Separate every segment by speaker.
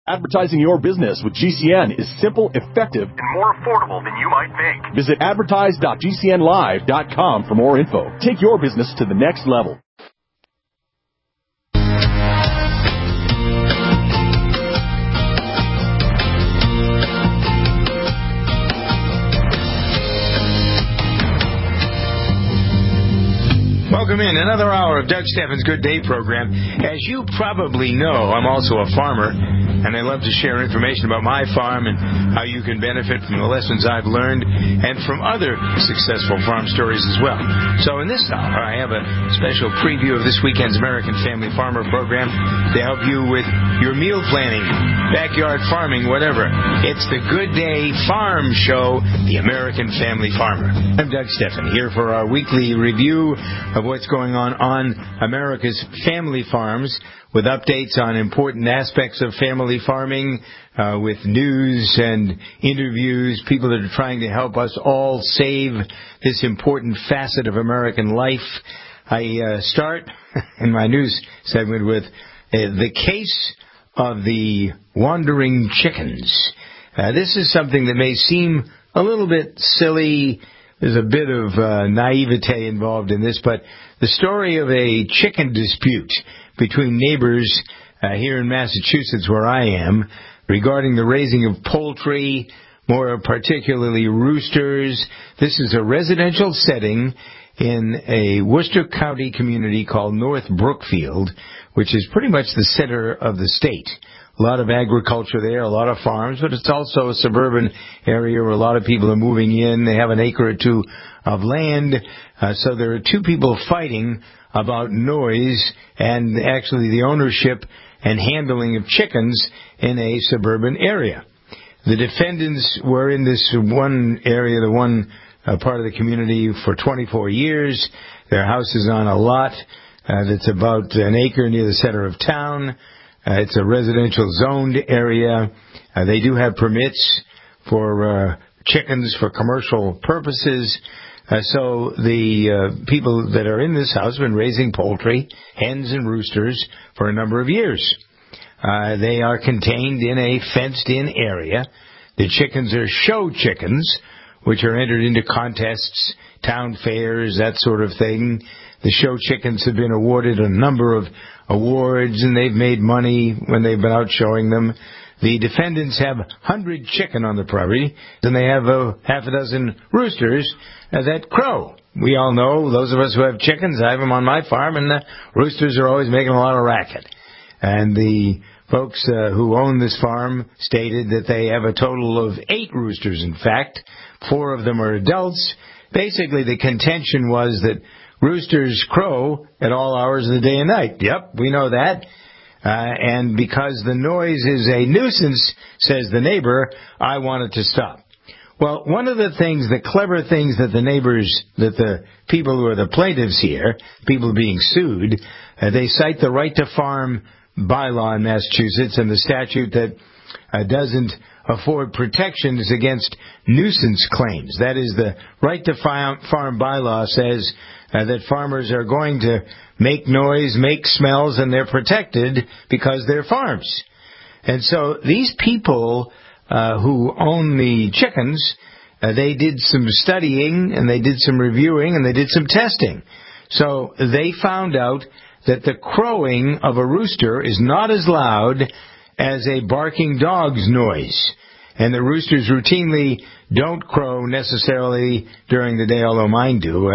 Speaker 1: Advertising your business with GCN is simple, effective,
Speaker 2: and more affordable than you might think.
Speaker 1: Visit advertise.gcnlive.com for more info. Take your business to the next level.
Speaker 3: Welcome in another hour of Doug Steffens' Good Day program. As you probably know, I'm also a farmer, and I love to share information about my farm and how you can benefit from the lessons I've learned and from other successful farm stories as well. So in this hour, I have a special preview of this weekend's American Family Farmer program to help you with your meal planning, backyard farming, whatever. It's the Good Day Farm Show, the American Family Farmer. I'm Doug Steffens, here for our weekly review of what's going on America's family farms, with updates on important aspects of family farming, with news and interviews, people that are trying to help us all save this important facet of American life. I start in my news segment with the case of the wandering chickens. This is something that may seem a little bit silly. There's a bit of naivete involved in this, but the story of a chicken dispute between neighbors here in Massachusetts, where I am, regarding the raising of poultry, more particularly roosters. This is a residential setting in a Worcester County community called North Brookfield, which is pretty much the center of the state. A lot of agriculture there, a lot of farms, but it's also a suburban area where a lot of people are moving in. They have an acre or two of land, so there are two people fighting about noise and actually the ownership and handling of chickens in a suburban area. The defendants were in this one area, the one part of the community, for 24 years. Their house is on a lot that's about an acre near the center of town. It's a residential zoned area. They do have permits for chickens for commercial purposes. So the people that are in this house have been raising poultry, hens and roosters, for a number of years. They are contained in a fenced-in area. The chickens are show chickens, which are entered into contests, town fairs, that sort of thing. The show chickens have been awarded a number of awards, and they've made money when they've been out showing them. The defendants have 100 chicken on the property, and they have half a dozen roosters that crow. We all know, those of us who have chickens, I have them on my farm, and the roosters are always making a lot of racket. And the folks who own this farm stated that they have a total of 8 roosters, in fact. 4 of them are adults. Basically, the contention was that roosters crow at all hours of the day and night. Yep, we know that. And because the noise is a nuisance, says the neighbor, I want it to stop. Well, one of the things, the clever things that the neighbors, that the people who are the plaintiffs here, people being sued, they cite the right to farm bylaw in Massachusetts and the statute that doesn't afford protections against nuisance claims. That is, the right to farm bylaw says that farmers are going to make noise, make smells, and they're protected because they're farms. And so these people who own the chickens, they did some studying, and they did some reviewing, and they did some testing. So they found out that the crowing of a rooster is not as loud as a barking dog's noise. And the roosters routinely don't crow necessarily during the day, although mine do.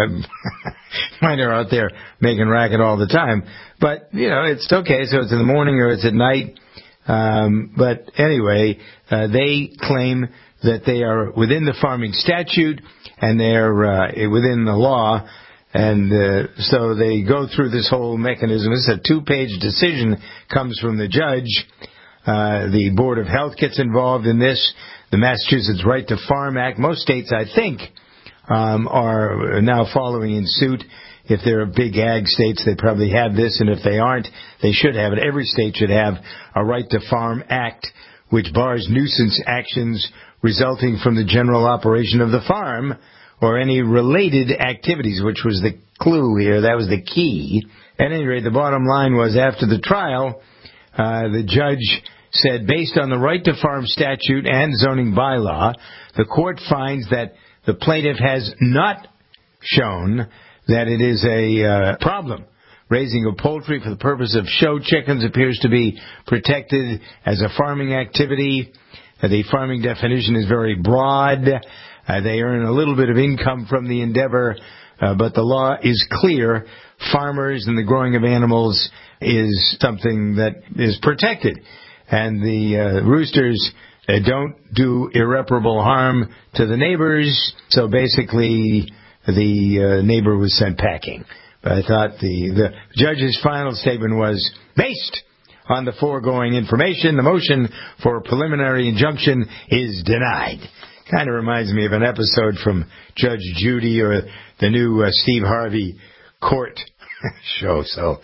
Speaker 3: Mine are out there making racket all the time. But, you know, it's okay, so it's in the morning or it's at night. But anyway, they claim that they are within the farming statute and they're within the law. And so they go through this whole mechanism. This is a 2-page decision, comes from the judge. The Board of Health gets involved in this. The Massachusetts Right to Farm Act. Most states, I think, are now following in suit. If they're big ag states, they probably have this, and if they aren't, they should have it. Every state should have a Right to Farm Act, which bars nuisance actions resulting from the general operation of the farm or any related activities, which was the clue here. That was the key. At any rate, the bottom line was, after the trial, the judge said, based on the right to farm statute and zoning bylaw, the court finds that the plaintiff has not shown that it is a problem. Raising of poultry for the purpose of show chickens appears to be protected as a farming activity. The farming definition is very broad. They earn a little bit of income from the endeavor, but the law is clear. Farmers and the growing of animals is something that is protected. And the roosters don't do irreparable harm to the neighbors, so basically the neighbor was sent packing. But I thought the judge's final statement was, based on the foregoing information, the motion for a preliminary injunction is denied. Kind of reminds me of an episode from Judge Judy or the new Steve Harvey court show. So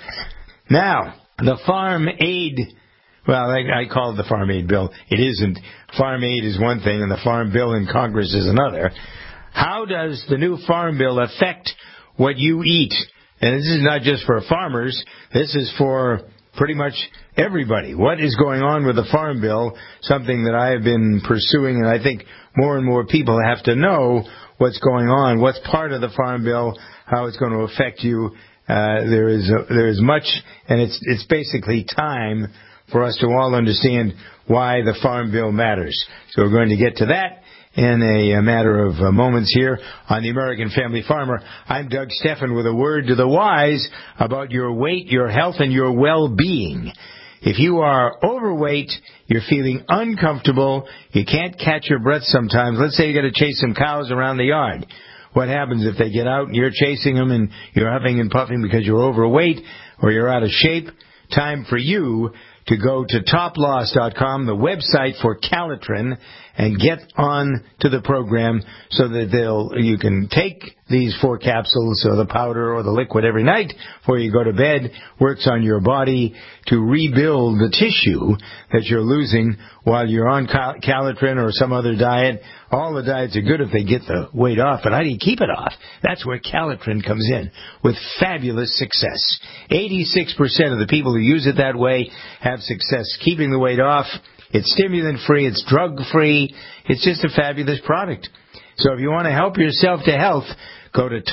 Speaker 3: now, the Farm Aid, well, I call it the Farm Aid bill. It isn't. Farm Aid is one thing and the Farm Bill in Congress is another. How does the new Farm Bill affect what you eat? And this is not just for farmers. This is for pretty much everybody. What is going on with the Farm Bill? Something that I have been pursuing, and I think more and more people have to know what's going on, what's part of the Farm Bill, how it's going to affect you. There is much, and it's basically time for us to all understand why the Farm Bill matters. So we're going to get to that in a matter of moments here on the American Family Farmer. I'm Doug Steffen with a word to the wise about your weight, your health, and your well-being. If you are overweight, you're feeling uncomfortable, you can't catch your breath sometimes. Let's say you got to chase some cows around the yard. What happens if they get out and you're chasing them and you're huffing and puffing because you're overweight or you're out of shape? Time for you to go to toploss.com, the website for Calitrin, and get on to the program so that you can take these 4 capsules or the powder or the liquid every night before you go to bed. Works on your body to rebuild the tissue that you're losing while you're on Calitrin or some other diet. All the diets are good if they get the weight off, but how do you keep it off? That's where Calitrin comes in with fabulous success. 86% of the people who use it that way have success keeping the weight off. It's stimulant-free. It's drug-free. It's just a fabulous product. So if you want to help yourself to health, go to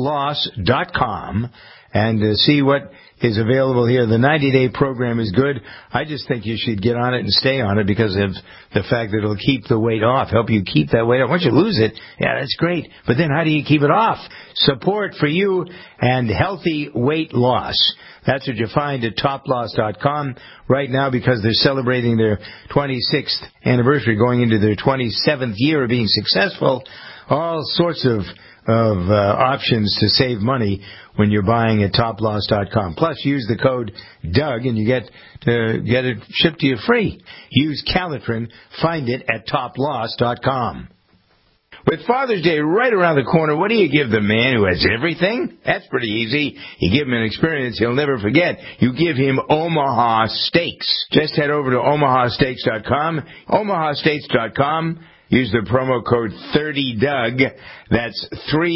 Speaker 3: toploss.com and see what is available here. The 90-day program is good. I just think you should get on it and stay on it because of the fact that it'll keep the weight off, help you keep that weight off. Once you lose it, yeah, that's great. But then how do you keep it off? Support for you and healthy weight loss. That's what you find at toploss.com right now because they're celebrating their 26th anniversary, going into their 27th year of being successful. All sorts of options to save money when you're buying at toploss.com. Plus, use the code Doug and you get it shipped to you free. Use Calitrin. Find it at toploss.com. With Father's Day right around the corner, what do you give the man who has everything? That's pretty easy. You give him an experience he'll never forget. You give him Omaha Steaks. Just head over to omahasteaks.com. omahasteaks.com. Use the promo code 30DOUG. That's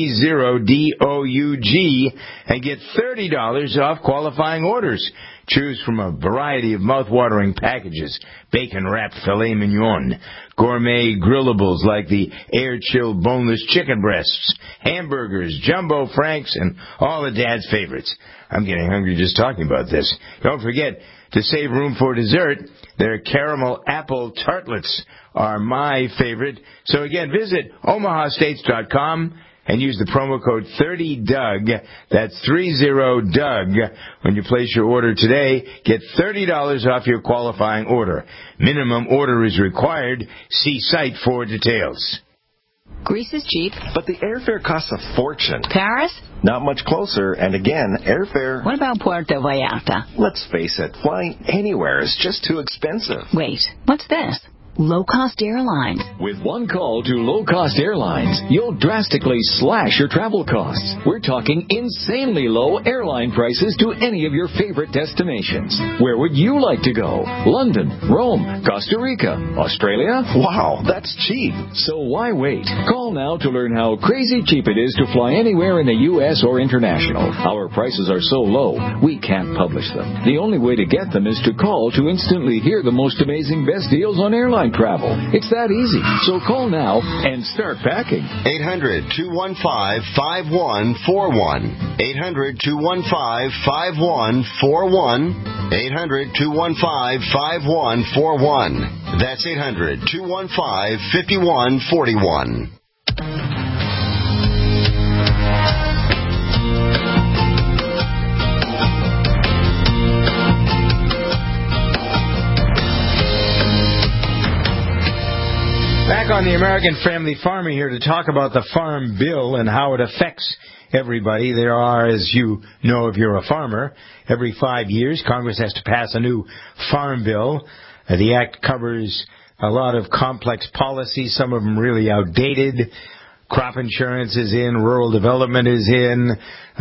Speaker 3: 30DOUG and get $30 off qualifying orders. Choose from a variety of mouth-watering packages. Bacon-wrapped filet mignon, gourmet grillables like the air-chilled boneless chicken breasts, hamburgers, jumbo franks, and all of Dad's favorites. I'm getting hungry just talking about this. Don't forget to save room for dessert. Their caramel apple tartlets are my favorite. So again, visit omahasteaks.com and use the promo code 30DOUG. That's 30DOUG. When you place your order today, get $30 off your qualifying order. Minimum order is required. See site for details.
Speaker 4: Greece is cheap.
Speaker 5: But the airfare costs a fortune.
Speaker 4: Paris?
Speaker 5: Not much closer, and again, airfare...
Speaker 4: What about Puerto Vallarta?
Speaker 5: Let's face it, flying anywhere is just too expensive.
Speaker 4: Wait, what's this? low-cost airlines.
Speaker 6: With one call to low-cost airlines, you'll drastically slash your travel costs. We're talking insanely low airline prices to any of your favorite destinations. Where would you like to go? London, Rome, Costa Rica, Australia?
Speaker 5: Wow, that's cheap.
Speaker 6: So why wait? Call now to learn how crazy cheap it is to fly anywhere in the U.S. or international. Our prices are so low, we can't publish them. The only way to get them is to call to instantly hear the most amazing best deals on airline travel. It's that easy. So call now and start packing.
Speaker 7: 800-215-5141. 800-215-5141. 800-215-5141. That's 800-215-5141.
Speaker 3: Back on the American Family Farmer here to talk about the Farm Bill and how it affects everybody. There are, as you know if you're a farmer, every 5 years Congress has to pass a new Farm Bill. The Act covers a lot of complex policies, some of them really outdated. Crop insurance is in, rural development is in,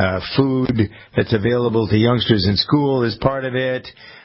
Speaker 3: food that's available to youngsters in school is part of it.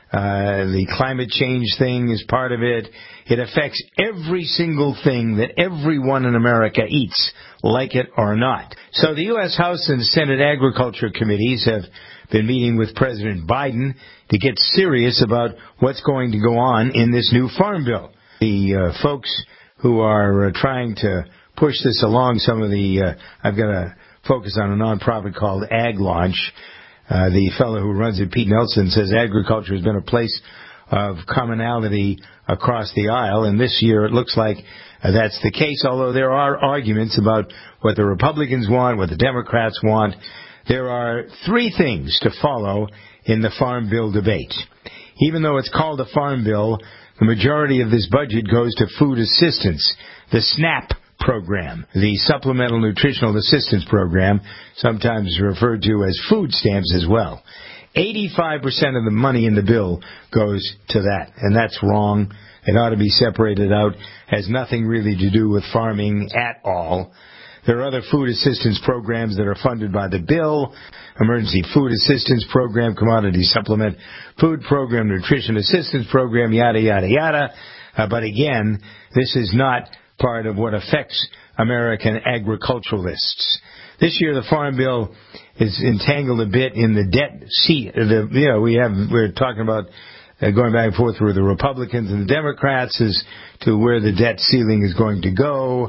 Speaker 3: The climate change thing is part of it. It affects every single thing that everyone in America eats, like it or not. So the U.S. House and Senate Agriculture Committees have been meeting with President Biden to get serious about what's going to go on in this new Farm Bill. The folks who are trying to push this along, I've got to focus on a nonprofit called Ag Launch. The fellow who runs it, Pete Nelson, says agriculture has been a place of commonality across the aisle, and this year it looks like that's the case, although there are arguments about what the Republicans want, what the Democrats want. There are three things to follow in the Farm Bill debate. Even though it's called a Farm Bill, the majority of this budget goes to food assistance, the SNAP program, the Supplemental Nutritional Assistance Program, sometimes referred to as food stamps as well. 85% of the money in the bill goes to that, and that's wrong. It ought to be separated out. Has nothing really to do with farming at all. There are other food assistance programs that are funded by the bill: Emergency Food Assistance Program, Commodity Supplement Food Program, Nutrition Assistance Program, yada, yada, yada. But again, this is not part of what affects American agriculturalists. This year, the Farm Bill is entangled a bit in the debt seat. We're talking about going back and forth with the Republicans and the Democrats as to where the debt ceiling is going to go.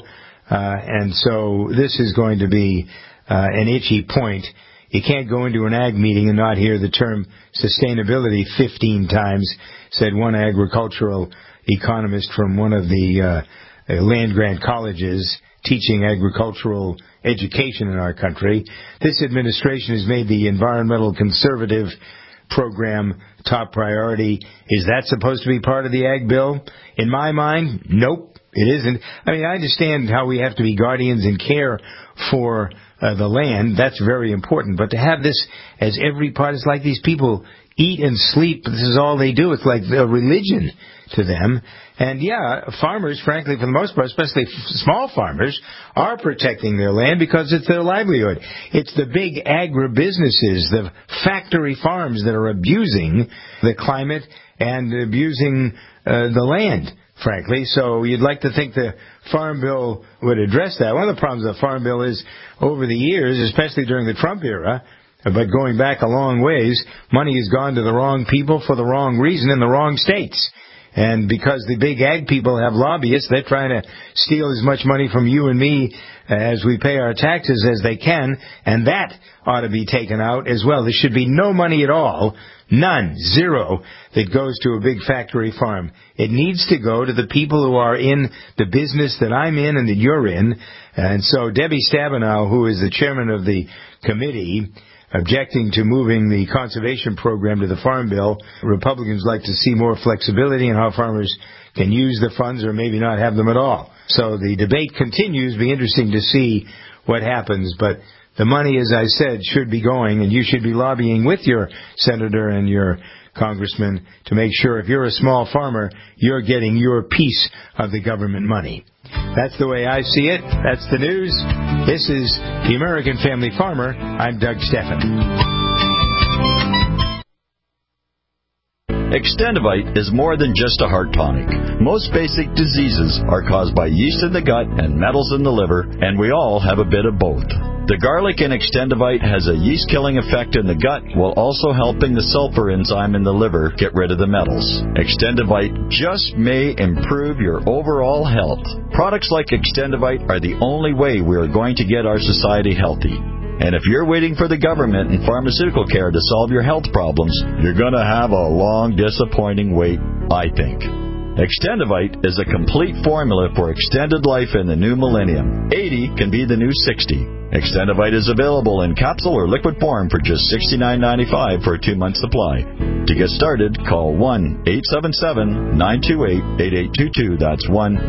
Speaker 3: And so this is going to be an itchy point. You can't go into an ag meeting and not hear the term sustainability 15 times, said one agricultural economist from one of the land-grant colleges teaching agricultural education in our country. This administration has made the environmental conservative program top priority. Is that supposed to be part of the ag bill? In my mind, nope, it isn't. I mean, I understand how we have to be guardians and care for the land. That's very important. But to have this as every part, is like these people eat and sleep. This is all they do. It's like a religion to them. And yeah, farmers, frankly, for the most part, especially small farmers, are protecting their land because it's their livelihood. It's the big agribusinesses, the factory farms that are abusing the climate and abusing the land, frankly. So you'd like to think the Farm Bill would address that. One of the problems with the Farm Bill is, over the years, especially during the Trump era, but going back a long ways, money has gone to the wrong people for the wrong reason in the wrong states. And because the big ag people have lobbyists, they're trying to steal as much money from you and me as we pay our taxes as they can, and that ought to be taken out as well. There should be no money at all, none, zero, that goes to a big factory farm. It needs to go to the people who are in the business that I'm in and that you're in. And so Debbie Stabenow, who is the chairman of the committee, objecting to moving the conservation program to the Farm Bill. Republicans like to see more flexibility in how farmers can use the funds or maybe not have them at all. So the debate continues. It'll be interesting to see what happens. But the money, as I said, should be going, and you should be lobbying with your senator and your Congressman, to make sure if you're a small farmer, you're getting your piece of the government money. That's the way I see it. That's the news. This is the American Family Farmer. I'm Doug Steffen.
Speaker 8: Extendivite is more than just a heart tonic. Most basic diseases are caused by yeast in the gut and metals in the liver, and we all have a bit of both. The garlic in Extendivite has a yeast-killing effect in the gut while also helping the sulfur enzyme in the liver get rid of the metals. Extendivite just may improve your overall health. Products like Extendivite are the only way we are going to get our society healthy. And if you're waiting for the government and pharmaceutical care to solve your health problems, you're going to have a long, disappointing wait, I think. Extendivite is a complete formula for extended life in the new millennium. 80 can be the new 60. Extendivite is available in capsule or liquid form for just $69.95 for a 2-month supply. To get started, call 1-877-928-8822. That's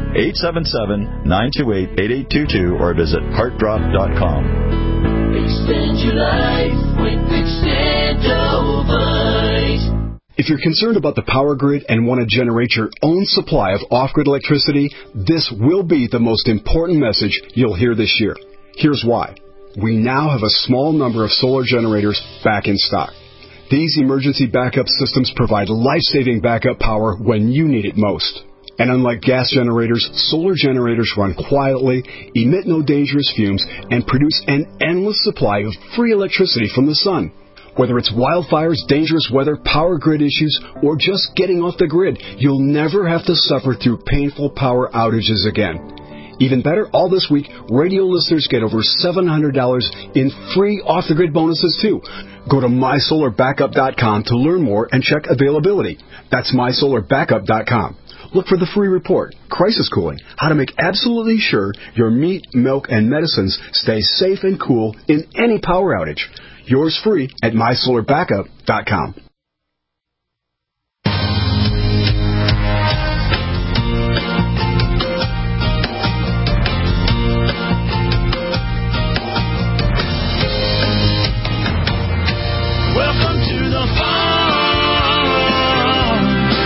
Speaker 8: 1-877-928-8822 or visit heartdrop.com.
Speaker 9: Extend your life with Extendivite.
Speaker 10: If you're concerned about the power grid and want to generate your own supply of off-grid electricity, this will be the most important message you'll hear this year. Here's why. We now have a small number of solar generators back in stock. These emergency backup systems provide life-saving backup power when you need it most. And unlike gas generators, solar generators run quietly, emit no dangerous fumes, and produce an endless supply of free electricity from the sun. Whether it's wildfires, dangerous weather, power grid issues, or just getting off the grid, you'll never have to suffer through painful power outages again. Even better, all this week, radio listeners get over $700 in free off-the-grid bonuses, too. Go to mysolarbackup.com to learn more and check availability. That's mysolarbackup.com. Look for the free report, Crisis Cooling, how to make absolutely sure your meat, milk, and medicines stay safe and cool in any power outage. Yours free at mysolarbackup.com.
Speaker 9: Welcome to the farm,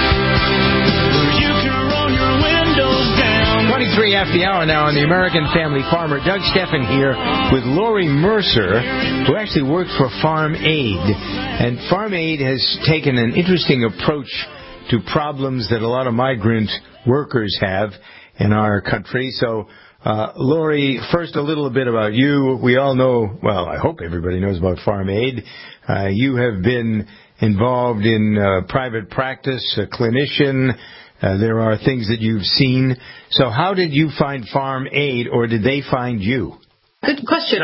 Speaker 9: where you can roll your windows down.
Speaker 3: 23 after the hour now on the American Family Farmer. Doug Steffen here with Lori Mercer, who actually works for Farm Aid. And Farm Aid has taken an interesting approach to problems that a lot of migrant workers have in our country. So, Lori, first a little bit about you. We all know, well, I hope everybody knows about Farm Aid. You have been involved in private practice, a clinician. There are things that you've seen. So how did you find Farm Aid, or did they find you?
Speaker 11: Good question.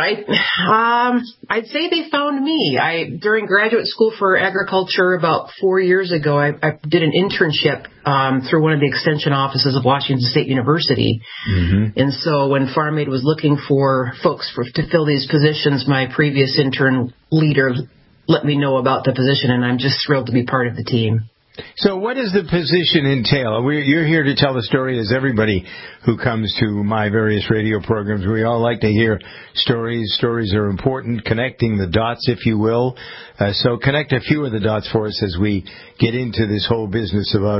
Speaker 11: I'd say they found me. During graduate school for agriculture about 4 years ago, I did an internship through one of the extension offices of Washington State University. Mm-hmm. And so when Farm Aid was looking for folks to fill these positions, my previous intern leader let me know about the position, and I'm just thrilled to be part of the team.
Speaker 3: So what does the position entail? You're here to tell the story, as everybody who comes to my various radio programs. We all like to hear stories. Stories are important, connecting the dots, if you will. So connect a few of the dots for us as we get into this whole business about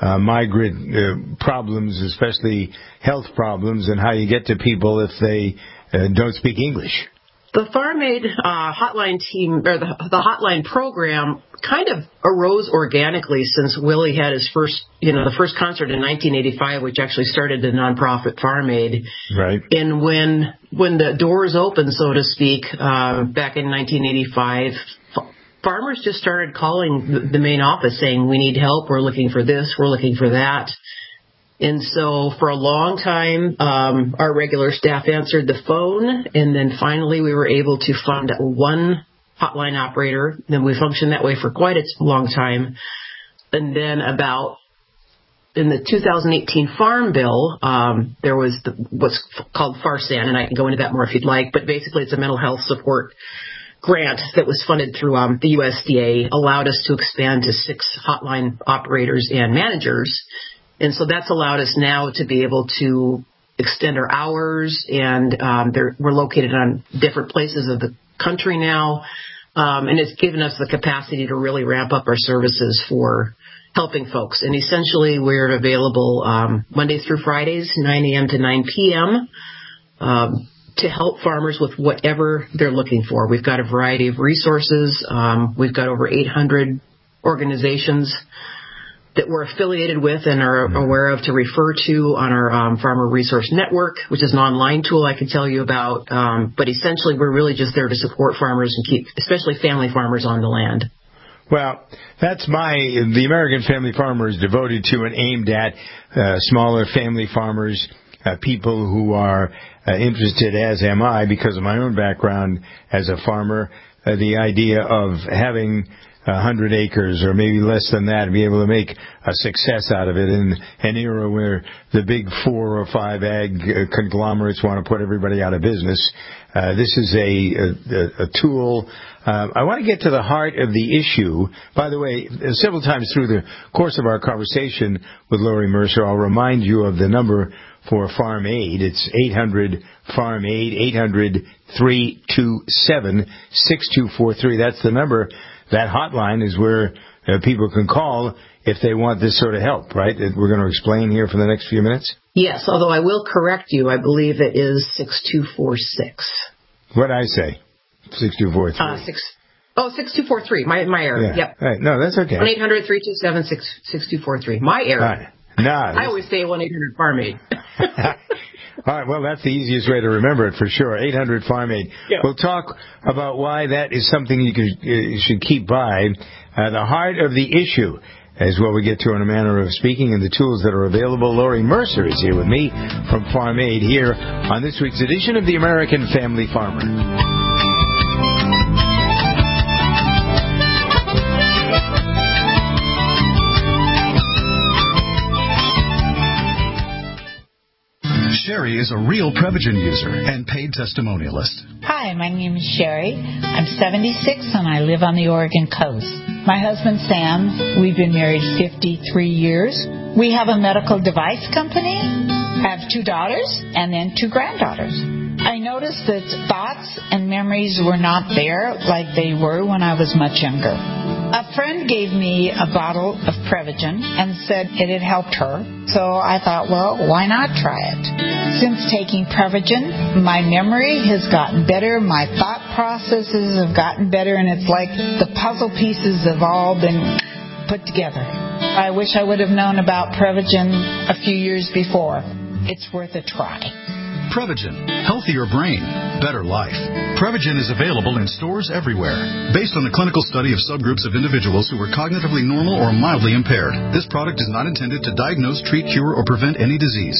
Speaker 3: migrant problems, especially health problems, and how you get to people if they don't speak English.
Speaker 11: The Farm Aid hotline team, or the hotline program, kind of arose organically since Willie had his first, the first concert in 1985, which actually started the nonprofit Farm Aid. Right. And when the doors opened, so to speak, back in 1985, farmers just started calling the main office saying, we need help, we're looking for this, we're looking for that. And so for a long time, our regular staff answered the phone, and then finally we were able to fund one hotline operator. Then we functioned that way for quite a long time. And then in the 2018 Farm Bill, there was what's called FARSAN, and I can go into that more if you'd like, but basically it's a mental health support grant that was funded through the USDA, allowed us to expand to 6 hotline operators and managers. And so that's allowed us now to be able to extend our hours, and we're located on different places of the country now. and it's given us the capacity to really ramp up our services for helping folks. And essentially, we're available Mondays through Fridays, 9 a.m. to 9 p.m., to help farmers with whatever they're looking for. We've got a variety of resources. We've got over 800 organizations that we're affiliated with and are aware of to refer to on our Farmer Resource Network, which is an online tool I can tell you about. But essentially, we're really just there to support farmers and keep, especially family farmers, on the land.
Speaker 3: Well, that's the American Family Farmer is devoted to and aimed at smaller family farmers, people who are interested, as am I, because of my own background as a farmer, the idea of having 100 acres or maybe less than that and be able to make a success out of it in an era where the big 4 or 5 ag conglomerates want to put everybody out of business. This is a tool. I want to get to the heart of the issue. By the way, several times through the course of our conversation with Lori Mercer, I'll remind you of the number for Farm Aid. It's 800-FARM-AID, 800-327-6243. That's the number. That hotline is where people can call if they want this sort of help, right? That we're going to explain here for the next few minutes?
Speaker 11: Yes, although I will correct you. I believe it is 6246.
Speaker 3: What did I say? 6243.
Speaker 11: 6243. My error.
Speaker 3: Yeah.
Speaker 11: Yep.
Speaker 3: Right. No, that's okay.
Speaker 11: 1-800-327-6243. My error.
Speaker 3: Right. No,
Speaker 11: I always say 1-800-FARM-AID.
Speaker 3: All right, well, that's the easiest way to remember it for sure, 800-FARM-AID. Yeah. We'll talk about why that is something you should keep by. The heart of the issue is what we get to in a manner of speaking and the tools that are available. Lori Mercer is here with me from Farm Aid here on this week's edition of the American Family Farmer.
Speaker 12: Sherry is a real Prevagen user and paid testimonialist.
Speaker 13: Hi, my name is Sherry. I'm 76 and I live on the Oregon coast. My husband Sam, we've been married 53 years. We have a medical device company. I have 2 daughters and then 2 granddaughters. I noticed that thoughts and memories were not there like they were when I was much younger. A friend gave me a bottle of Prevagen and said it had helped her, so I thought, well, why not try it? Since taking Prevagen, my memory has gotten better, my thought processes have gotten better, and it's like the puzzle pieces have all been put together. I wish I would have known about Prevagen a few years before. It's worth a try.
Speaker 12: Prevagen. Healthier brain. Better life. Prevagen is available in stores everywhere. Based on a clinical study of subgroups of individuals who were cognitively normal or mildly impaired, this product is not intended to diagnose, treat, cure, or prevent any disease.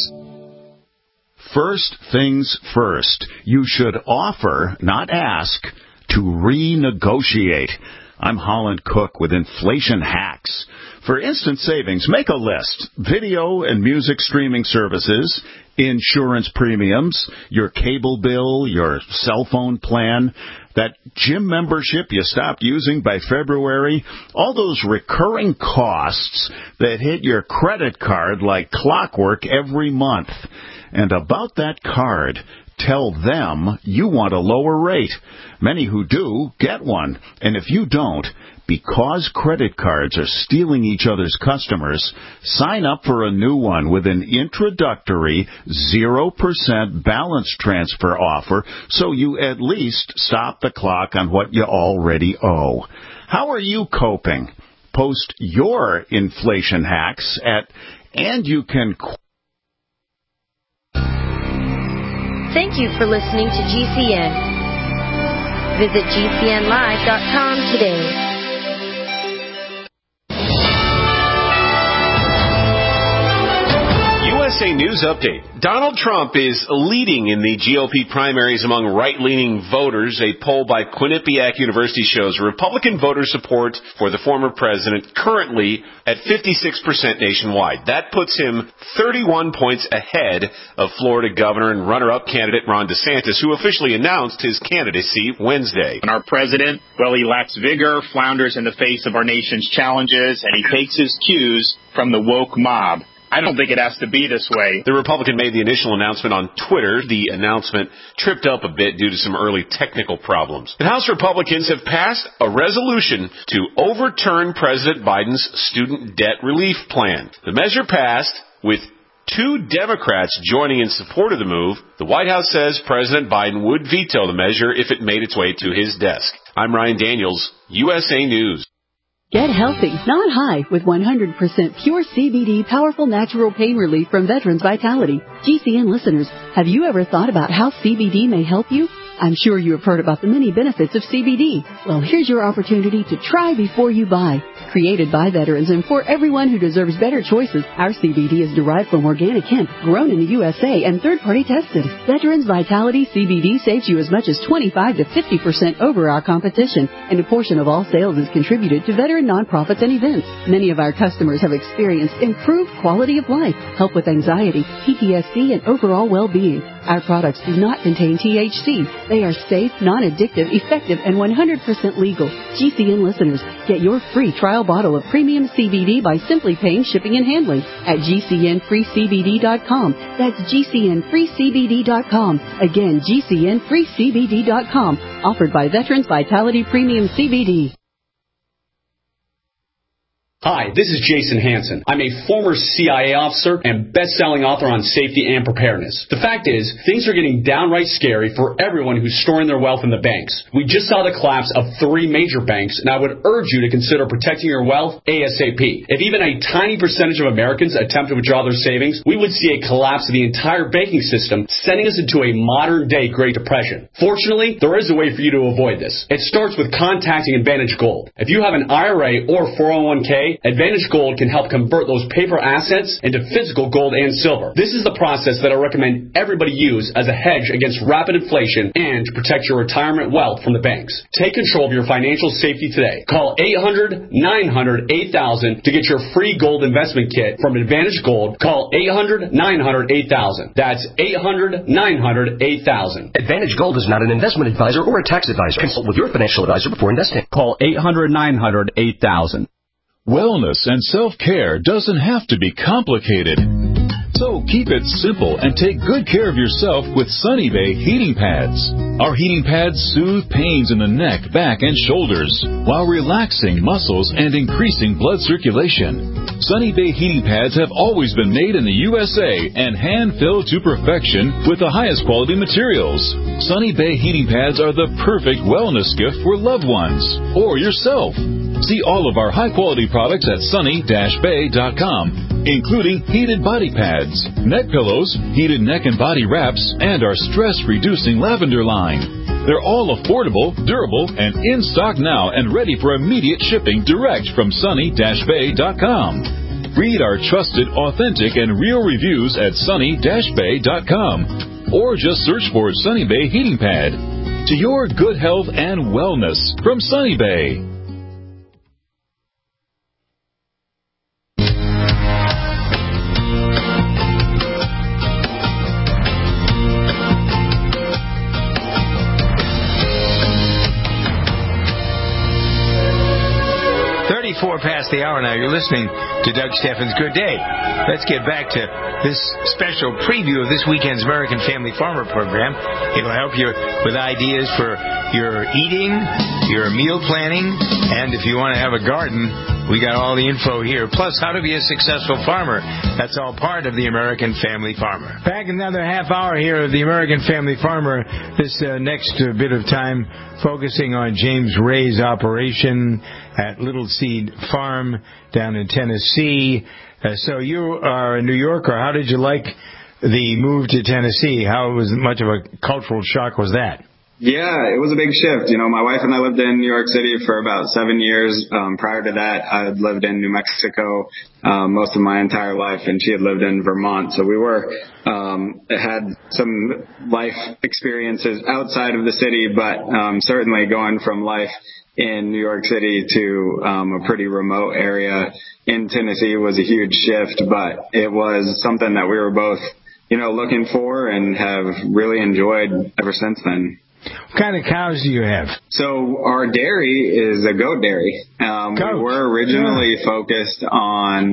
Speaker 14: First things first. You should offer, not ask, to renegotiate. I'm Holland Cook with Inflation Hacks. For instant savings, make a list. Video and music streaming services, insurance premiums, your cable bill, your cell phone plan, that gym membership you stopped using by February, all those recurring costs that hit your credit card like clockwork every month. And about that card, tell them you want a lower rate. Many who do get one. And if you don't, because credit cards are stealing each other's customers, sign up for a new one with an introductory 0% balance transfer offer so you at least stop the clock on what you already owe. How are you coping? Post your inflation hacks at And You Can...
Speaker 15: Thank you for listening to GCN. Visit GCNlive.com today.
Speaker 16: USA News Update. Donald Trump is leading in the GOP primaries among right-leaning voters. A poll by Quinnipiac University shows Republican voter support for the former president currently at 56% nationwide. That puts him 31 points ahead of Florida governor and runner-up candidate Ron DeSantis, who officially announced his candidacy Wednesday.
Speaker 17: And our president, well, he lacks vigor, flounders in the face of our nation's challenges, and he takes his cues from the woke mob. I don't think it has to be this way.
Speaker 16: The Republican made the initial announcement on Twitter. The announcement tripped up a bit due to some early technical problems. The House Republicans have passed a resolution to overturn President Biden's student debt relief plan. The measure passed with 2 Democrats joining in support of the move. The White House says President Biden would veto the measure if it made its way to his desk. I'm Ryan Daniels, USA News.
Speaker 18: Get healthy, not high, with 100% pure CBD powerful natural pain relief from Veterans Vitality. GCN listeners, have you ever thought about how CBD may help you? I'm sure you have heard about the many benefits of CBD. Well, here's your opportunity to try before you buy. Created by veterans and for everyone who deserves better choices, our CBD is derived from organic hemp, grown in the USA and third-party tested. Veterans Vitality CBD saves you as much as 25 to 50% over our competition, and a portion of all sales is contributed to veteran nonprofits and events. Many of our customers have experienced improved quality of life, help with anxiety, PTSD, and overall well-being. Our products do not contain THC. They are safe, non-addictive, effective, and 100% legal. GCN listeners, get your free trial bottle of premium CBD by simply paying shipping and handling at GCNFreeCBD.com. That's GCNFreeCBD.com. Again, GCNFreeCBD.com. Offered by Veterans Vitality Premium CBD.
Speaker 19: Hi, this is Jason Hansen. I'm a former CIA officer and best-selling author on safety and preparedness. The fact is, things are getting downright scary for everyone who's storing their wealth in the banks. We just saw the collapse of 3 major banks, and I would urge you to consider protecting your wealth ASAP. If even a tiny percentage of Americans attempt to withdraw their savings, we would see a collapse of the entire banking system, sending us into a modern-day Great Depression. Fortunately, there is a way for you to avoid this. It starts with contacting Advantage Gold. If you have an IRA or 401k, Advantage Gold can help convert those paper assets into physical gold and silver. This is the process that I recommend everybody use as a hedge against rapid inflation and to protect your retirement wealth from the banks. Take control of your financial safety today. Call 800-900-8000 to get your free gold investment kit from Advantage Gold. Call 800-900-8000. That's 800-900-8000.
Speaker 20: Advantage Gold is not an investment advisor or a tax advisor. Consult with your financial advisor before investing.
Speaker 21: Call 800-900-8000.
Speaker 6: Wellness and self-care doesn't have to be complicated. So keep it simple and take good care of yourself with Sunny Bay heating pads. Our heating pads soothe pains in the neck, back, and shoulders while relaxing muscles and increasing blood circulation. Sunny Bay heating pads have always been made in the USA and hand-filled to perfection with the highest quality materials. Sunny Bay heating pads are the perfect wellness gift for loved ones or yourself. See all of our high-quality products at sunny-bay.com, including heated body pads, neck pillows, heated neck and body wraps, and our stress-reducing lavender line. They're all affordable, durable, and in stock now and ready for immediate shipping direct from sunny-bay.com. Read our trusted, authentic, and real reviews at sunny-bay.com or just search for Sunny Bay Heating Pad. To your good health and wellness from Sunny Bay.
Speaker 3: Past the hour now. You're listening to Doug Steffens' Good Day. Let's get back to this special preview of this weekend's American Family Farmer program. It'll help you with ideas for your eating, your meal planning, and if you want to have a garden, we got all the info here. Plus, how to be a successful farmer. That's all part of the American Family Farmer. Back another half hour here of the American Family Farmer. This next bit of time focusing on James Ray's operation at Little Seed Farm down in Tennessee. So you are a New Yorker. How did you like the move to Tennessee? How much of a cultural shock was that?
Speaker 22: Yeah, it was a big shift. You know, my wife and I lived in New York City for about 7 years. Prior to that, I had lived in New Mexico most of my entire life, and she had lived in Vermont. So we had some life experiences outside of the city, but certainly going from life in New York City to a pretty remote area in Tennessee was a huge shift, but it was something that we were both, looking for and have really enjoyed ever since then.
Speaker 3: What kind of cows do you have?
Speaker 22: So our dairy is a goat dairy. We were originally focused on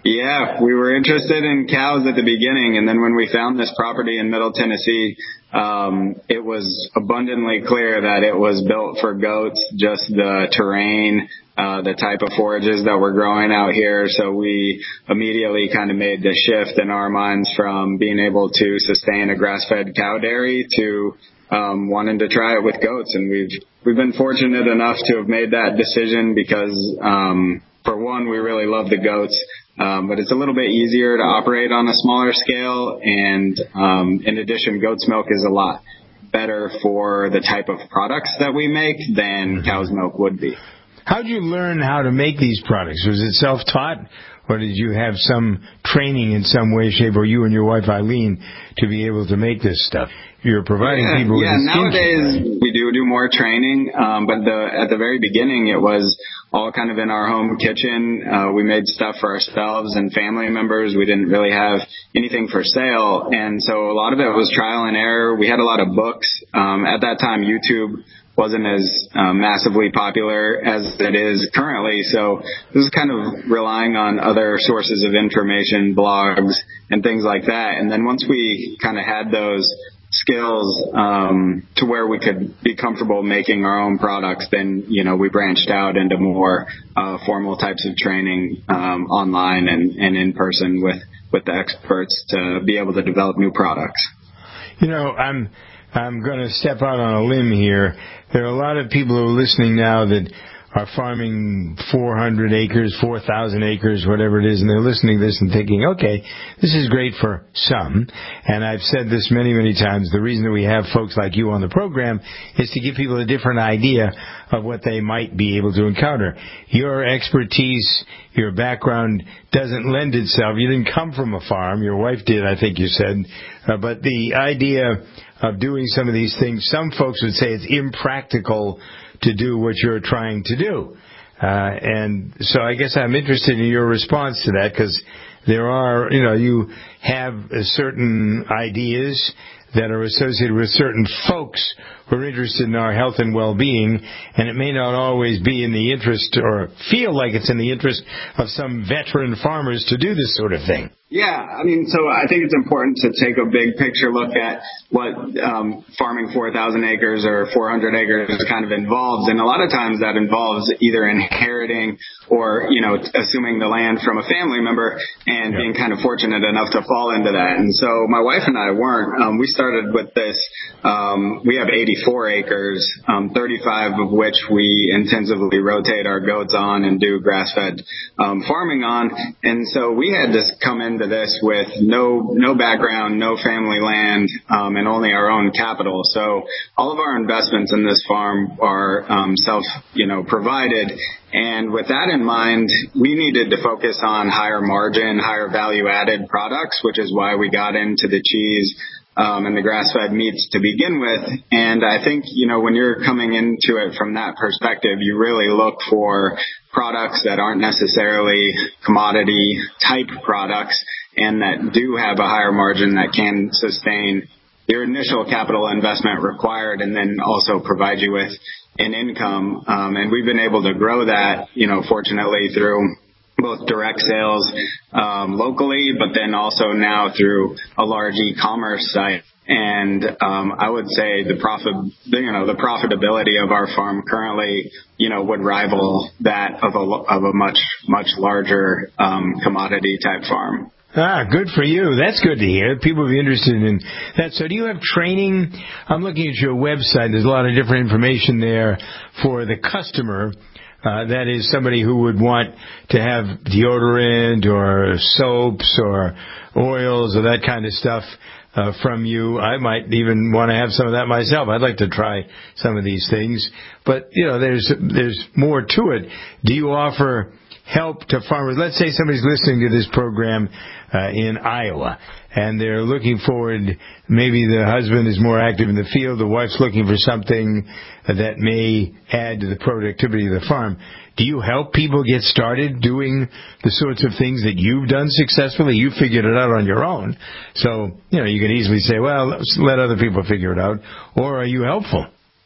Speaker 22: Yeah, we were interested in cows at the beginning, and then when we found this property in Middle Tennessee, it was abundantly clear that it was built for goats, just the terrain, the type of forages that we're growing out here. So we immediately kind of made the shift in our minds from being able to sustain a grass-fed cow dairy to wanting to try it with goats. And we've been fortunate enough to have made that decision because, for one, we really love the goats. But it's a little bit easier to operate on a smaller scale. And in addition, goat's milk is a lot better for the type of products that we make than cow's milk would be.
Speaker 3: How did you learn how to make these products? Was it self-taught, or did you have some training in some way, shape, or you and your wife Eileen to be able to make this stuff? You're providing people with
Speaker 22: nowadays we do more training, but at the very beginning it was all kind of in our home kitchen. We made stuff for ourselves and family members. We didn't really have anything for sale, and so a lot of it was trial and error. We had a lot of books. At that time, YouTube wasn't as massively popular as it is currently, so this is kind of relying on other sources of information, blogs, and things like that. And then once we kind of had those skills to where we could be comfortable making our own products, then we branched out into more formal types of training online and in person with the experts to be able to develop new products.
Speaker 3: I'm going to step out on a limb here. There are a lot of people who are listening now that are farming 400 acres, 4,000 acres, whatever it is, and they're listening to this and thinking, okay, this is great for some. And I've said this many, many times. The reason that we have folks like you on the program is to give people a different idea of what they might be able to encounter. Your expertise, your background doesn't lend itself. You didn't come from a farm. Your wife did, I think you said. But the idea of doing some of these things, some folks would say it's impractical to do what you're trying to do. And so I guess I'm interested in your response to that, because there are, you have certain ideas that are associated with certain folks who are interested in our health and well-being, and it may not always be in the interest or feel like it's in the interest of some veteran farmers to do this sort of thing.
Speaker 22: Yeah, so I think it's important to take a big picture look at what farming 4,000 acres or 400 acres kind of involves. And a lot of times that involves either inheriting or, assuming the land from a family member and being kind of fortunate enough to fall into that. And so my wife and I weren't. We started with this. We have 84 acres, 35 of which we intensively rotate our goats on and do grass-fed farming on. And so we had to come into this with no background, no family land, and only our own capital. So all of our investments in this farm are provided. And with that in mind, we needed to focus on higher margin, higher value-added products, which is why we got into the cheese and the grass-fed meats to begin with. And I think, when you're coming into it from that perspective, you really look for products that aren't necessarily commodity type products and that do have a higher margin that can sustain your initial capital investment required and then also provide you with an income. And we've been able to grow that, fortunately through both direct sales locally, but then also now through a large e-commerce site. And I would say the profitability of our farm currently, would rival that of a much larger commodity type farm.
Speaker 3: Good for you. That's good to hear. People will be interested in that. So do you have training? I'm looking at your website. There's a lot of different information there for the customer. That is somebody who would want to have deodorant or soaps or oils or that kind of stuff from you. I might even want to have some of that myself. I'd like to try some of these things. But, there's more to it. Do you offer help to farmers? Let's say somebody's listening to this program in Iowa, and they're looking forward, maybe the husband is more active in the field, the wife's looking for something that may add to the productivity of the farm. Do you help people get started doing the sorts of things that you've done successfully? You figured it out on your own. So, you can easily say, well, let other people figure it out. Or are you helpful?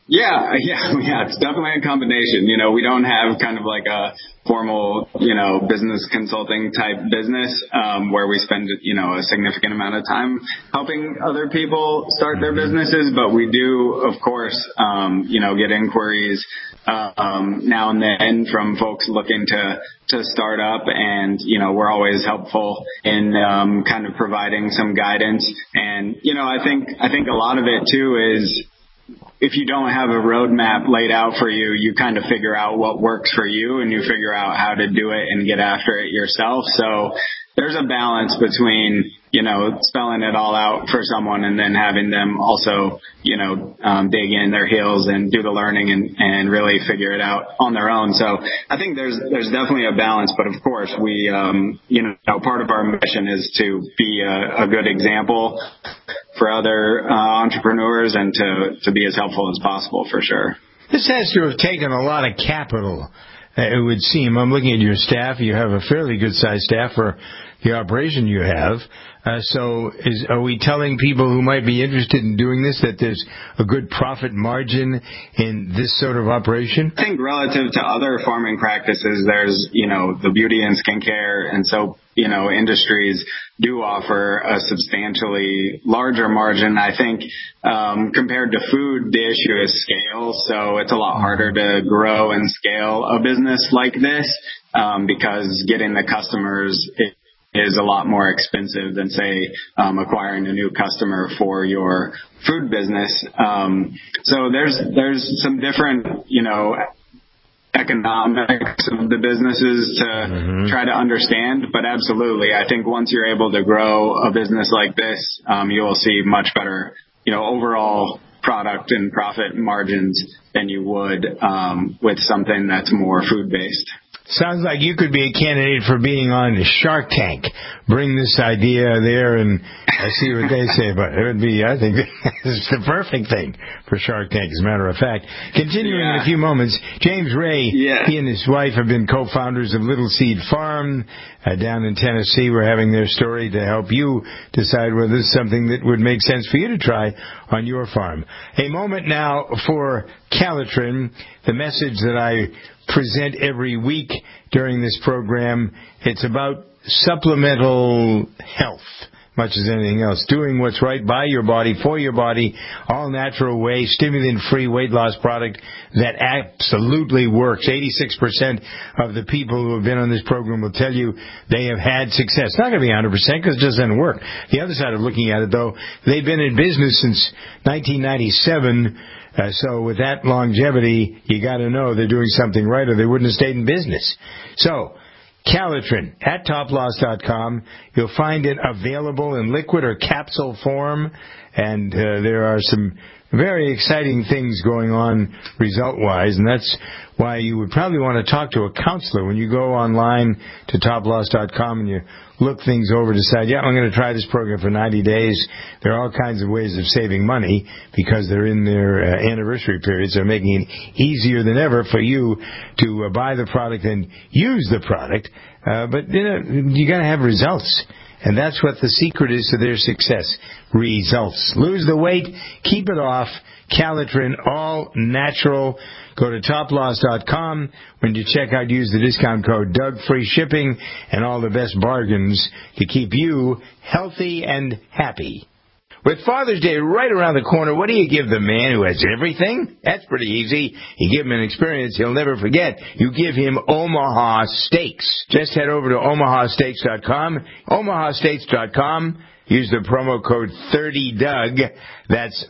Speaker 22: Yeah, it's definitely a combination. We don't have kind of like a formal, business consulting type business, where we spend, a significant amount of time helping other people start their businesses. But we do, of course, get inquiries, now and then from folks looking to start up, and, we're always helpful in, kind of providing some guidance. And, I think a lot of it too is, if you don't have a roadmap laid out for you, you kind of figure out what works for you, and you figure out how to do it and get after it yourself. So there's a balance between, spelling it all out for someone and then having them also, dig in their heels and do the learning and really figure it out on their own. So I think there's definitely a balance, but of course we, part of our mission is to be a good example for other entrepreneurs and to be as helpful as possible, for sure.
Speaker 3: This has to have taken a lot of capital, it would seem. I'm looking at your staff. You have a fairly good-sized staff for the operation you have. So are we telling people who might be interested in doing this that there's a good profit margin in this sort of operation?
Speaker 22: I think relative to other farming practices, there's, the beauty and skincare and soap, industries do offer a substantially larger margin. I think, compared to food, the issue is scale. So it's a lot harder to grow and scale a business like this, because getting the customers is a lot more expensive than, say, acquiring a new customer for your food business. So there's some different, economics of the businesses to try to understand. But absolutely, I think once you're able to grow a business like this, you will see much better, overall product and profit margins than you would with something that's more food-based.
Speaker 3: Sounds like you could be a candidate for being on Shark Tank. Bring this idea there and see what they say about it. It would be, I think, it's the perfect thing for Shark Tank, as a matter of fact. Continuing in a few moments, James Ray, he and his wife have been co-founders of Little Seed Farm down in Tennessee. We're having their story to help you decide whether this is something that would make sense for you to try on your farm. A moment now for Calitrin, the message that I present every week during this program. It's about supplemental health, much as anything else. Doing what's right by your body, for your body, all natural way, stimulant-free weight loss product that absolutely works. 86% of the people who have been on this program will tell you they have had success. It's not going to be 100% because it just doesn't work. The other side of looking at it, though, they've been in business since 1997. So with that longevity, you got to know they're doing something right or they wouldn't have stayed in business. So, Calitrin at toploss.com. You'll find it available in liquid or capsule form, and there are some very exciting things going on result-wise, and that's why you would probably want to talk to a counselor when you go online to toploss.com and you look things over, decide, I'm going to try this program for 90 days. There are all kinds of ways of saving money because they're in their anniversary periods. They're making it easier than ever for you to buy the product and use the product. But you got to have results. And that's what the secret is to their success. Results. Lose the weight. Keep it off. Calitrin, all natural. Go to toploss.com. When you check out, use the discount code Doug. Free shipping and all the best bargains to keep you healthy and happy. With Father's Day right around the corner, what do you give the man who has everything? That's pretty easy. You give him an experience he'll never forget. You give him Omaha Steaks. Just head over to omahasteaks.com. omahasteaks.com. Use the promo code 30DOUG. That's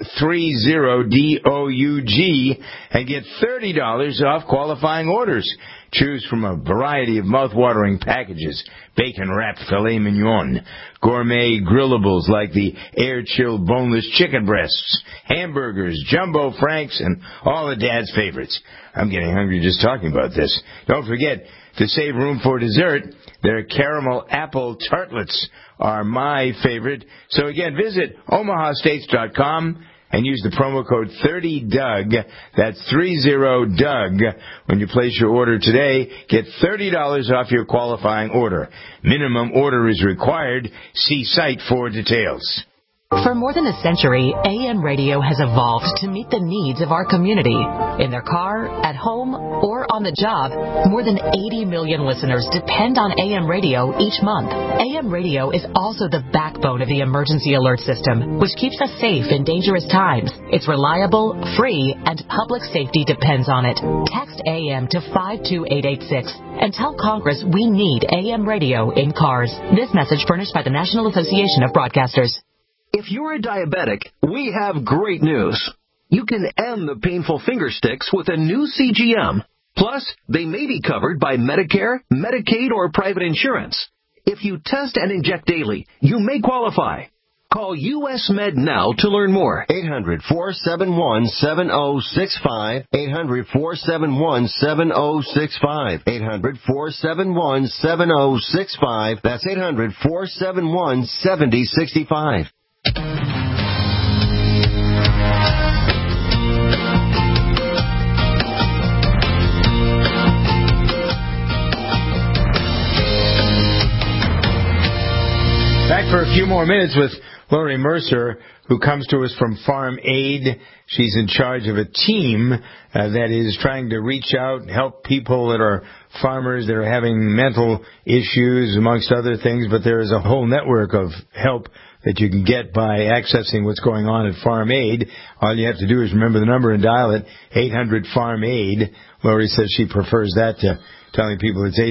Speaker 3: 30DOUG and get $30 off qualifying orders. Choose from a variety of mouth-watering packages. Bacon-wrapped filet mignon, gourmet grillables like the air-chilled boneless chicken breasts, hamburgers, jumbo franks, and all of Dad's favorites. I'm getting hungry just talking about this. Don't forget to save room for dessert. Their caramel apple tartlets are my favorite. So again, visit omahasteaks.com and use the promo code 30DOUG. That's 30DOUG. When you place your order today, get $30 off your qualifying order. Minimum order is required. See site for details.
Speaker 1: For more than a century, AM radio has evolved to meet the needs of our community. In their car, at home, or on the job, more than 80 million listeners depend on AM radio each month. AM radio is also the backbone of the emergency alert system, which keeps us safe in dangerous times. It's reliable, free, and public safety depends on it. Text AM to 52886 and tell Congress we need AM radio in cars. This message furnished by the National Association of Broadcasters.
Speaker 20: If you're a diabetic, we have great news. You can end the painful finger sticks with a new CGM. Plus, they may be covered by Medicare, Medicaid, or private insurance. If you test and inject daily, you may qualify. Call US Med now to learn more.
Speaker 7: 800-471-7065. 800-471-7065. 800-471-7065. That's 800-471-7065.
Speaker 3: Back for a few more minutes with Lori Mercer, who comes to us from Farm Aid. She's in charge of a team that is trying to reach out and help people that are farmers that are having mental issues, amongst other things. But there is a whole network of help that you can get by accessing what's going on at Farm Aid. All you have to do is remember the number and dial it, 800-FARM-AID. Lori says she prefers that to telling people it's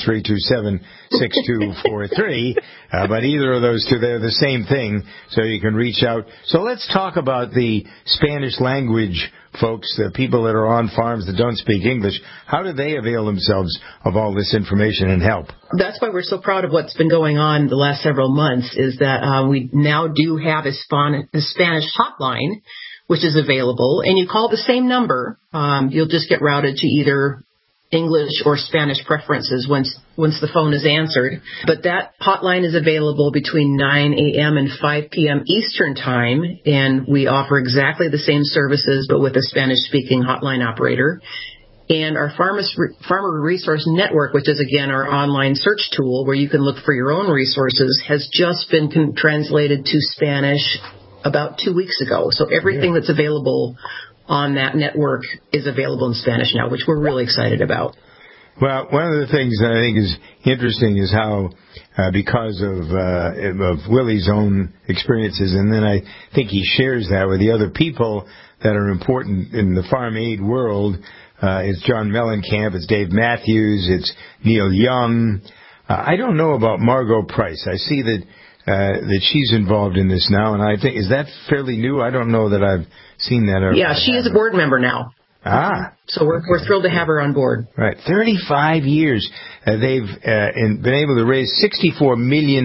Speaker 3: 800-327-6243. But either of those two, they're the same thing, so you can reach out. So let's talk about the Spanish language folks, the people that are on farms that don't speak English. How do they avail themselves of all this information and help?
Speaker 11: That's why we're so proud of what's been going on the last several months, is that we now do have a Spanish hotline, which is available, and you call the same number. You'll just get routed to either English or Spanish preferences once the phone is answered. But that hotline is available between 9 a.m. and 5 p.m. Eastern Time, and we offer exactly the same services but with a Spanish-speaking hotline operator. And our Farmer Resource Network, which is, again, our online search tool where you can look for your own resources, has just been translated to Spanish about 2 weeks ago. So everything that's available on that network is available in Spanish now, which we're really excited about.
Speaker 3: Well, one of the things that I think is interesting is how, because of Willie's own experiences, and then I think he shares that with the other people that are important in the Farm Aid world. It's John Mellencamp, it's Dave Matthews, it's Neil Young. I don't know about Margot Price. I see that she's involved in this now, and I think, is that fairly new? I don't know that I've seen that.
Speaker 11: Yeah, she is a board member now.
Speaker 3: Ah.
Speaker 11: So we're thrilled to have her on board.
Speaker 3: Right. 35 years. They've been able to raise $64 million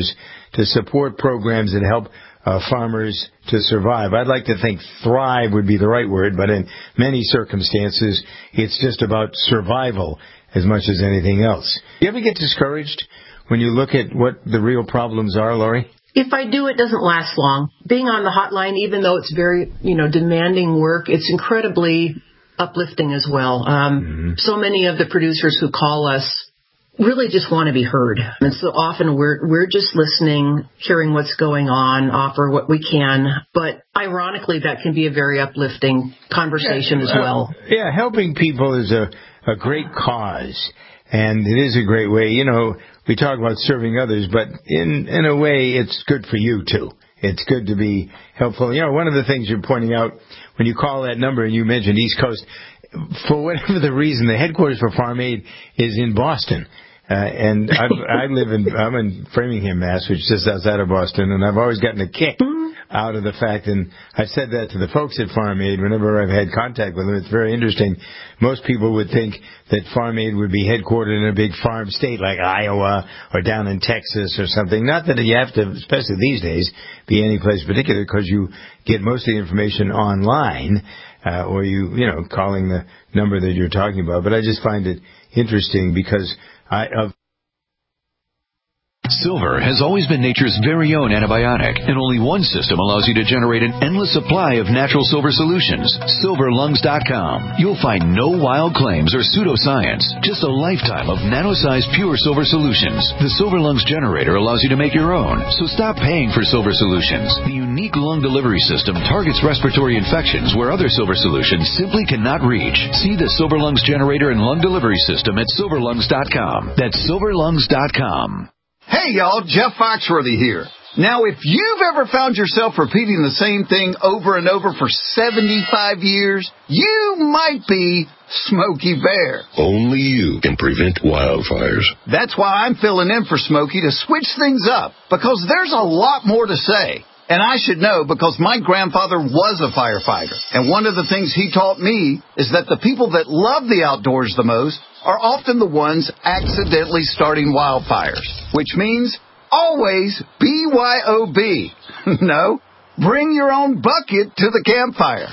Speaker 3: to support programs that help farmers to survive. I'd like to think thrive would be the right word, but in many circumstances, it's just about survival as much as anything else. Do you ever get discouraged when you look at what the real problems are, Lori?
Speaker 11: If I do, it doesn't last long. Being on the hotline, even though it's very, demanding work, it's incredibly uplifting as well. So many of the producers who call us really just want to be heard. And so often we're just listening, hearing what's going on, offer what we can. But ironically, that can be a very uplifting conversation as well.
Speaker 3: Yeah, helping people is a great cause. And it is a great way. We talk about serving others, but in a way, it's good for you, too. It's good to be helpful. One of the things you're pointing out when you call that number, and you mentioned East Coast, for whatever the reason, the headquarters for Farm Aid is in Boston. And I'm in Framingham, Mass., which is just outside of Boston, and I've always gotten a kick out of the fact, and I've said that to the folks at Farm Aid whenever I've had contact with them. It's very interesting. Most people would think that Farm Aid would be headquartered in a big farm state like Iowa or down in Texas or something. Not that you have to, especially these days, be any place particular, because you get most of the information online, or calling the number that you're talking about. But I just find it interesting because
Speaker 2: Silver has always been nature's very own antibiotic, and only one system allows you to generate an endless supply of natural silver solutions. SilverLungs.com. You'll find no wild claims or pseudoscience, just a lifetime of nano-sized pure silver solutions. The Silver Lungs generator allows you to make your own, so stop paying for silver solutions. The unique lung delivery system targets respiratory infections where other silver solutions simply cannot reach. See the Silver Lungs generator and lung delivery system at SilverLungs.com. That's SilverLungs.com.
Speaker 4: Hey y'all, Jeff Foxworthy here. Now, if you've ever found yourself repeating the same thing over and over for 75 years, you might be Smokey Bear.
Speaker 23: Only you can prevent wildfires.
Speaker 4: That's why I'm filling in for Smokey to switch things up, because there's a lot more to say. And I should know because my grandfather was a firefighter. And one of the things he taught me is that the people that love the outdoors the most are often the ones accidentally starting wildfires, which means always BYOB. No, bring your own bucket to the campfire.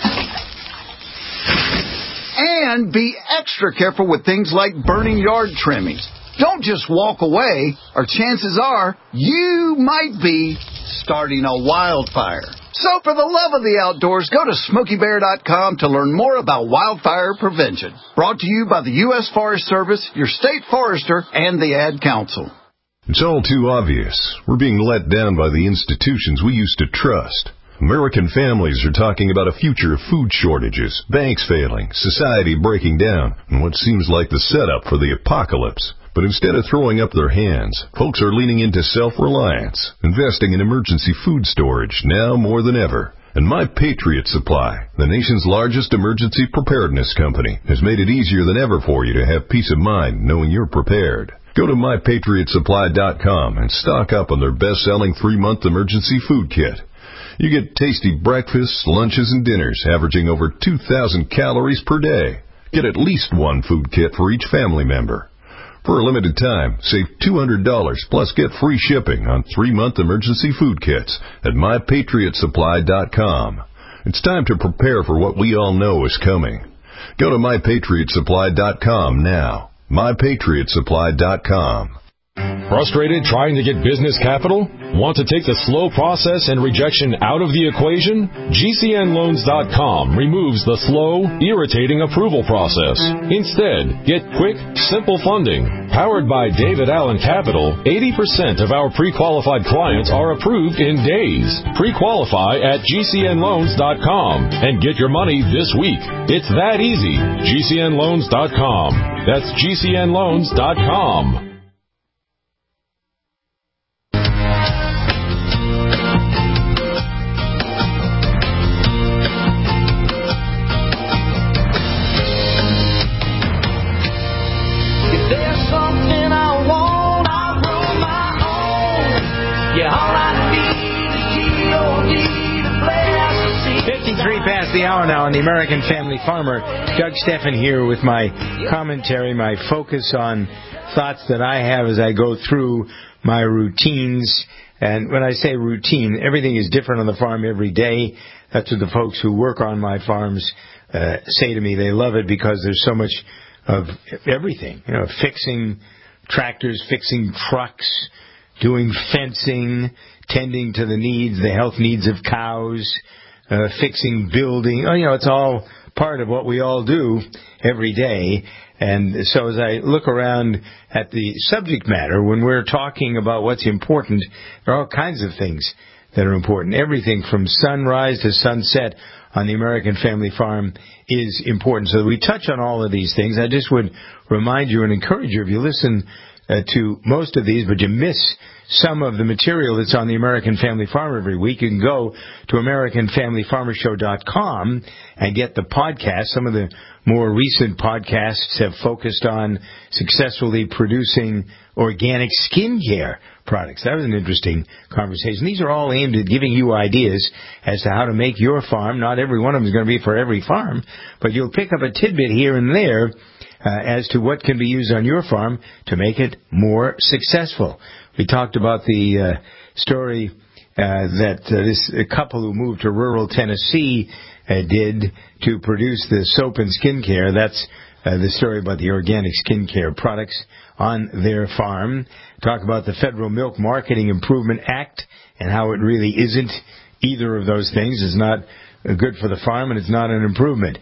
Speaker 4: And be extra careful with things like burning yard trimmings. Don't just walk away, or chances are you might be starting a wildfire. So for the love of the outdoors, go to SmokeyBear.com to learn more about wildfire prevention. Brought to you by the U.S. Forest Service, your state forester, and the Ad Council.
Speaker 24: It's all too obvious. We're being let down by the institutions we used to trust. American families are talking about a future of food shortages, banks failing, society breaking down, and what seems like the setup for the apocalypse. But instead of throwing up their hands, folks are leaning into self-reliance, investing in emergency food storage now more than ever. And My Patriot Supply, the nation's largest emergency preparedness company, has made it easier than ever for you to have peace of mind knowing you're prepared. Go to MyPatriotSupply.com and stock up on their best-selling 3-month emergency food kit. You get tasty breakfasts, lunches, and dinners averaging over 2,000 calories per day. Get at least one food kit for each family member. For a limited time, save $200 plus get free shipping on 3-month emergency food kits at MyPatriotSupply.com. It's time to prepare for what we all know is coming. Go to MyPatriotSupply.com now. MyPatriotSupply.com.
Speaker 25: Frustrated trying to get business capital? Want to take the slow process and rejection out of the equation? GCNLoans.com removes the slow, irritating approval process. Instead, get quick, simple funding. Powered by David Allen Capital, 80% of our pre-qualified clients are approved in days. Pre-qualify at GCNLoans.com and get your money this week. It's that easy. GCNLoans.com. That's GCNLoans.com.
Speaker 3: The hour now on the American Family Farmer. Doug Steffen here with my commentary, my focus on thoughts that I have as I go through my routines. And when I say routine, everything is different on the farm every day. That's what the folks who work on my farms say to me. They love it because there's so much of everything. You know, fixing tractors, fixing trucks, doing fencing, tending to the needs, the health needs of cows, fixing building. It's all part of what we all do every day. And so as I look around at the subject matter, when we're talking about what's important, there are all kinds of things that are important. Everything from sunrise to sunset on the American Family Farm is important. So we touch on all of these things. I just would remind you and encourage you, if you listen to most of these, but you miss some of the material that's on the American Family Farm every week, you can go to AmericanFamilyFarmerShow.com and get the podcast. Some of the more recent podcasts have focused on successfully producing organic skincare products. That was an interesting conversation. These are all aimed at giving you ideas as to how to make your farm. Not every one of them is going to be for every farm, but you'll pick up a tidbit here and there as to what can be used on your farm to make it more successful. We talked about the story that this couple who moved to rural Tennessee did to produce the soap and skincare. That's the story about the organic skincare products on their farm. Talk about the Federal Milk Marketing Improvement Act and how it really isn't either of those things. It's not good for the farm, and it's not an improvement.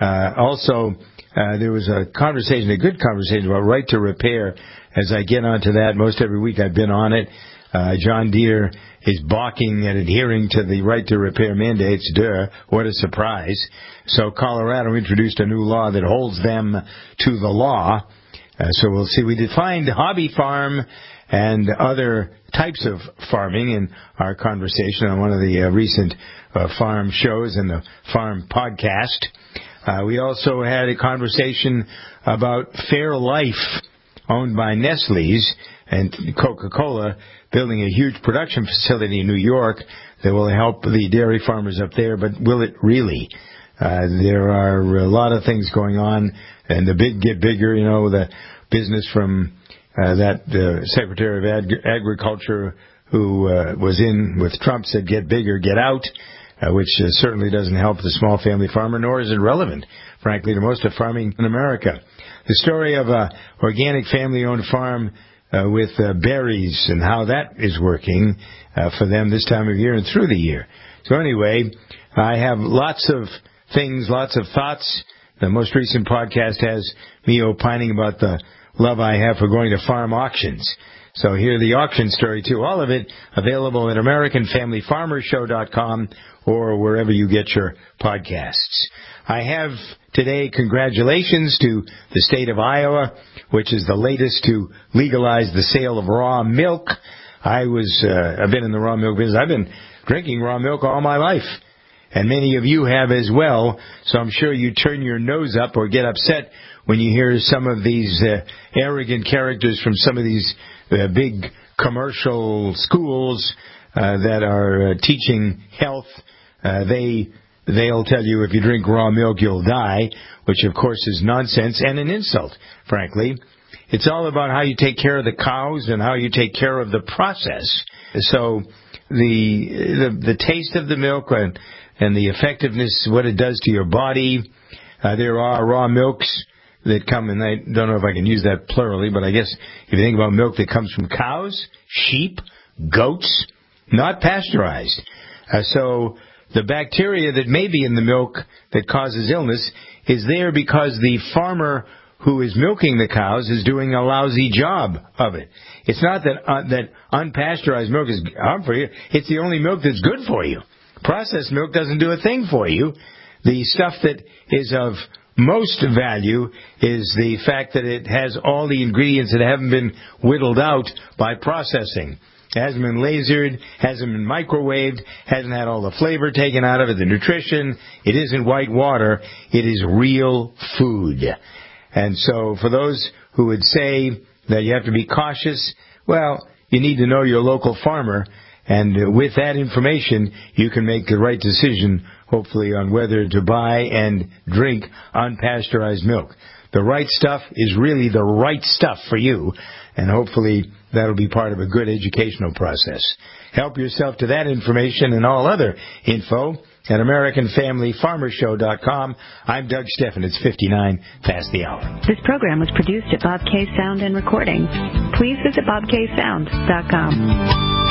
Speaker 3: Also, there was a good conversation about right to repair. As I get onto that, most every week I've been on it. John Deere is balking at adhering to the right to repair mandates. What a surprise. So Colorado introduced a new law that holds them to the law. So we'll see. We defined hobby farm and other types of farming in our conversation on one of the recent farm shows and the farm podcast. We also had a conversation about Fairlife, owned by Nestle's and Coca-Cola, building a huge production facility in New York that will help the dairy farmers up there. But will it really? There are a lot of things going on, and the big get bigger. You know, the business from that Secretary of Agriculture who was in with Trump said, get bigger, get out, which certainly doesn't help the small family farmer, nor is it relevant, frankly, to most of farming in America. The story of an organic family-owned farm with berries and how that is working for them this time of year and through the year. So anyway, I have lots of things, lots of thoughts. The most recent podcast has me opining about the love I have for going to farm auctions. So hear the auction story, too. All of it available at AmericanFamilyFarmersShow.com or wherever you get your podcasts. I have today congratulations to the state of Iowa, which is the latest to legalize the sale of raw milk. I've been in the raw milk business. I've been drinking raw milk all my life, and many of you have as well. So I'm sure you turn your nose up or get upset when you hear some of these arrogant characters from some of these big commercial schools that are teaching health. They'll tell you if you drink raw milk, you'll die, which, of course, is nonsense and an insult, frankly. It's all about how you take care of the cows and how you take care of the process. So the taste of the milk and the effectiveness, what it does to your body. There are raw milks that come, and I don't know if I can use that plurally, but I guess if you think about milk that comes from cows, sheep, goats, not pasteurized. So the bacteria that may be in the milk that causes illness is there because the farmer who is milking the cows is doing a lousy job of it. It's not that unpasteurized milk is harmful for you. It's the only milk that's good for you. Processed milk doesn't do a thing for you. The stuff that is of most value is the fact that it has all the ingredients that haven't been whittled out by processing. It hasn't been lasered, hasn't been microwaved, hasn't had all the flavor taken out of it, the nutrition. It isn't white water. It is real food. And so for those who would say that you have to be cautious, well, you need to know your local farmer. And with that information, you can make the right decision, hopefully, on whether to buy and drink unpasteurized milk. The right stuff is really the right stuff for you, and hopefully that'll be part of a good educational process. Help yourself to that information and all other info at AmericanFamilyFarmersShow.com. I'm Doug Steffen. It's 59 past the hour.
Speaker 5: This program was produced at Bob K. Sound and Recording. Please visit BobKSound.com.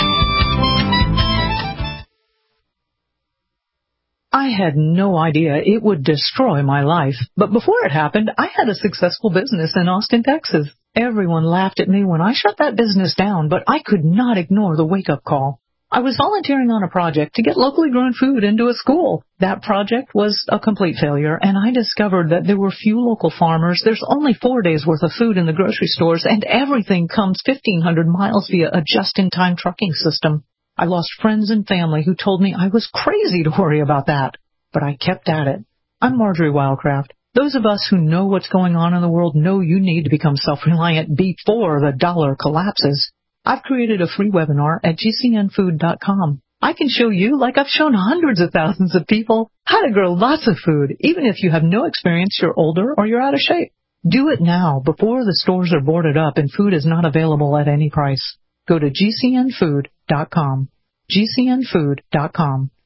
Speaker 8: I had no idea it would destroy my life, but before it happened, I had a successful business in Austin, Texas. Everyone laughed at me when I shut that business down, but I could not ignore the wake-up call. I was volunteering on a project to get locally grown food into a school. That project was a complete failure, and I discovered that there were few local farmers. There's only 4 days' worth of food in the grocery stores, and everything comes 1,500 miles via a just-in-time trucking system. I lost friends and family who told me I was crazy to worry about that, but I kept at it. I'm Marjorie Wildcraft. Those of us who know what's going on in the world know you need to become self-reliant before the dollar collapses. I've created a free webinar at GCNfood.com. I can show you, like I've shown hundreds of thousands of people, how to grow lots of food, even if you have no experience, you're older, or you're out of shape. Do it now, before the stores are boarded up and food is not available at any price. Go to GCNfood.com. GCNfood.com.